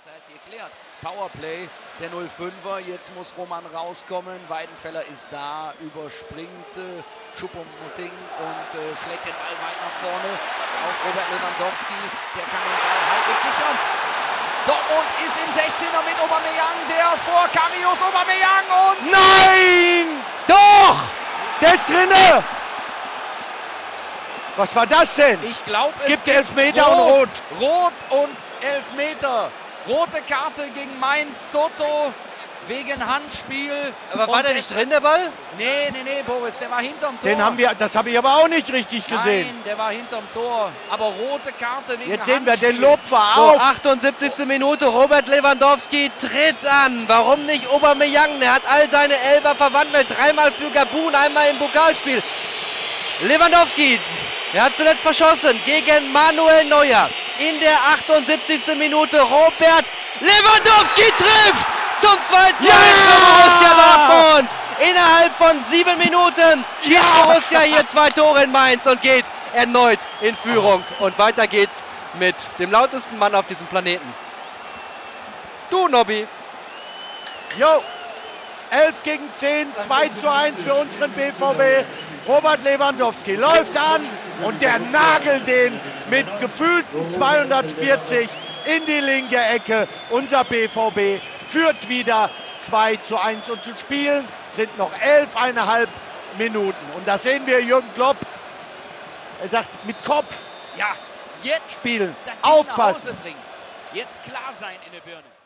Das heißt, geklärt. Powerplay, der 05er. Jetzt muss Roman rauskommen. Weidenfeller ist da, überspringt Choupo-Moting und schlägt den Ball weit nach vorne auf Robert Lewandowski. Der kann den Ball halbwegs sichern. Dortmund ist im 16er mit Aubameyang, der vor Karius Aubameyang und... Nein! Doch! Der ist drinne! Was war das denn? Ich glaube, es gibt Elfmeter und Rot. Rot und Elfmeter. Rote Karte gegen Mainz, Soto wegen Handspiel. Aber war der nicht drin, der Ball? Nee, Boris, der war hinterm Tor. Das habe ich aber auch nicht richtig gesehen. Nein, der war hinterm Tor. Aber rote Karte wegen Jetzt Handspiel. sehen wir, den Lob war So, auf. 78. Minute, Robert Lewandowski tritt an. Warum nicht Aubameyang? Er hat all seine Elfer verwandelt. Dreimal für Gabun, einmal im Pokalspiel. Lewandowski, er hat zuletzt verschossen gegen Manuel Neuer. In der 78. Minute, Robert Lewandowski trifft zum 2:1 für Borussia Dortmund. Innerhalb von 7 Minuten schießt Borussia hier 2 Tore in Mainz und geht erneut in Führung. Und weiter geht's mit dem lautesten Mann auf diesem Planeten. Du, Nobby. Jo, 11 gegen 10, 2:1 für unseren BVB. Robert Lewandowski läuft an und der nagelt den mit gefühlten 240 in die linke Ecke. Unser BVB führt wieder 2:1 und zu spielen sind noch 11,5 Minuten. Und da sehen wir Jürgen Klopp, er sagt mit Kopf Ja, jetzt spielen, das Ding nach aufpassen. Hause bringen. Jetzt klar sein in der Birne.